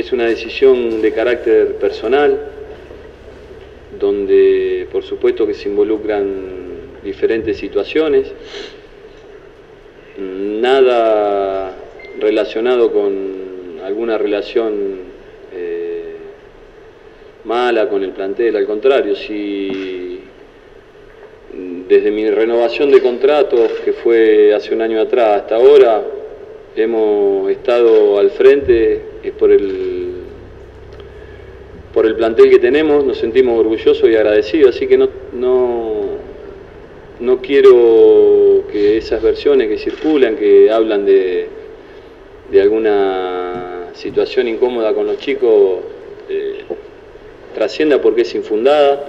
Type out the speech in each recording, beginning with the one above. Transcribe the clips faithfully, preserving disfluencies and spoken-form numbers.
es una decisión de carácter personal, donde por supuesto que se involucran diferentes situaciones, nada relacionado con alguna relación eh, mala con el plantel, al contrario. Si desde mi renovación de contratos, que fue hace un año atrás, hasta ahora hemos estado al frente, es por el, por el plantel que tenemos, nos sentimos orgullosos y agradecidos, así que no, no, no quiero que esas versiones que circulan, que hablan de, de alguna situación incómoda con los chicos, eh, trascienda, porque es infundada,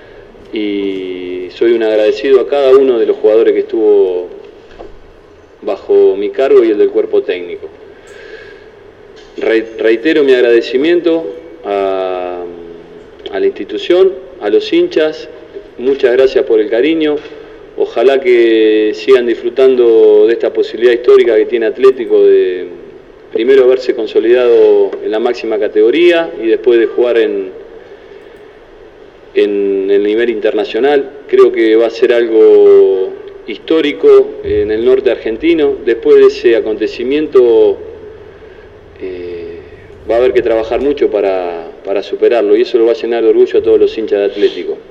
y soy un agradecido a cada uno de los jugadores que estuvo bajo mi cargo y el del cuerpo técnico. Reitero mi agradecimiento a, a la institución, a los hinchas, muchas gracias por el cariño, ojalá que sigan disfrutando de esta posibilidad histórica que tiene Atlético de primero haberse consolidado en la máxima categoría y después de jugar en, en el nivel internacional. Creo que va a ser algo histórico en el norte argentino. Después de ese acontecimiento eh, va a haber que trabajar mucho para, para superarlo, y eso lo va a llenar de orgullo a todos los hinchas de Atlético.